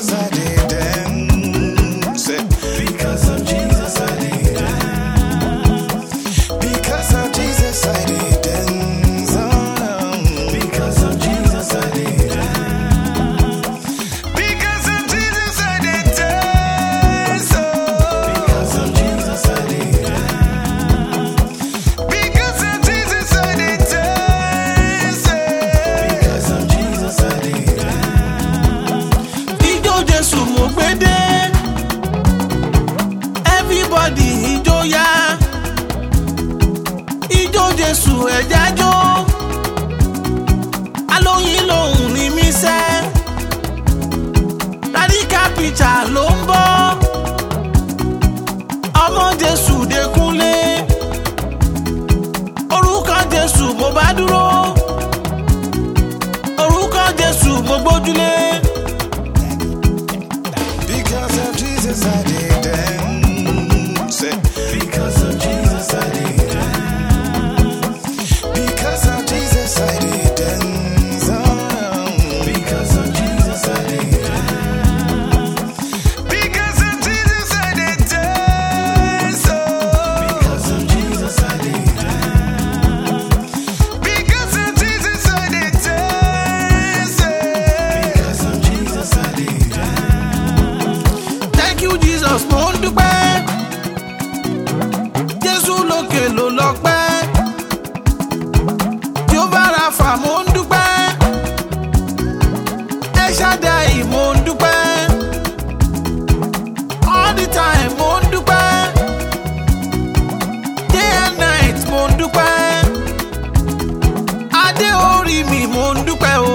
Jesus I did dance. Because of Jesus I did dance. Because of Jesus I did dance. Because of Jesus I did dance. Because of Jesus I did dance. Because of Jesus I did dance. Because of Jesus I did dance. Because of Jesus I did dance. Ijó Jésù mo gbé dé. Everybody ijó yá. Ijó Jésù ẹ̀já jó. Alóyin lòun ní mí sẹ́. Radical preacher ló ń bọ̀. Ọmọ Jésù Dékúnlé. Orúkọ Jésù mo bá dúró. Orúkọ Jésù mo gbójúlé. Because of Jesus I did dance. Because of Jesus I did dance. Because of Jesus I did dance. Because of Jesus I did dance. Because of Jesus I did dance. Because of Jesus I did dance. Because of Jesus I did dance. Because of Jesus I did dance. Thank you Jesus mo ń dúpẹ́. Jésù lókè ló lọ́pẹ́. Jehovah Rapha mo ń dúpẹ́. El Shaddai mo ń dúpẹ́. All the time mo ń dúpẹ́. Day and night mo ń dúpẹ́. Adé orí mi mo ń dúpẹ́ o.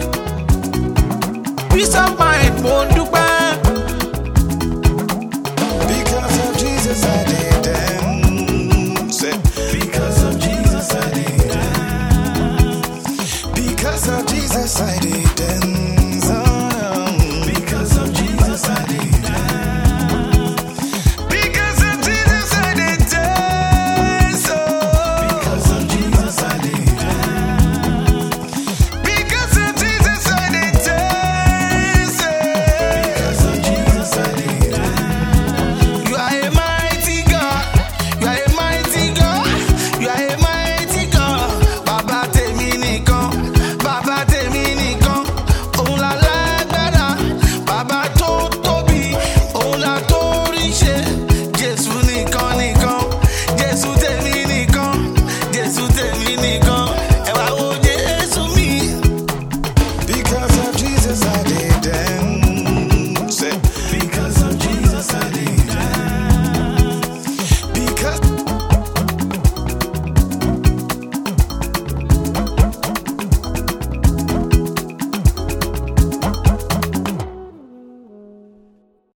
Peace of mind mo ń dúpẹ́. Because of Jesus I did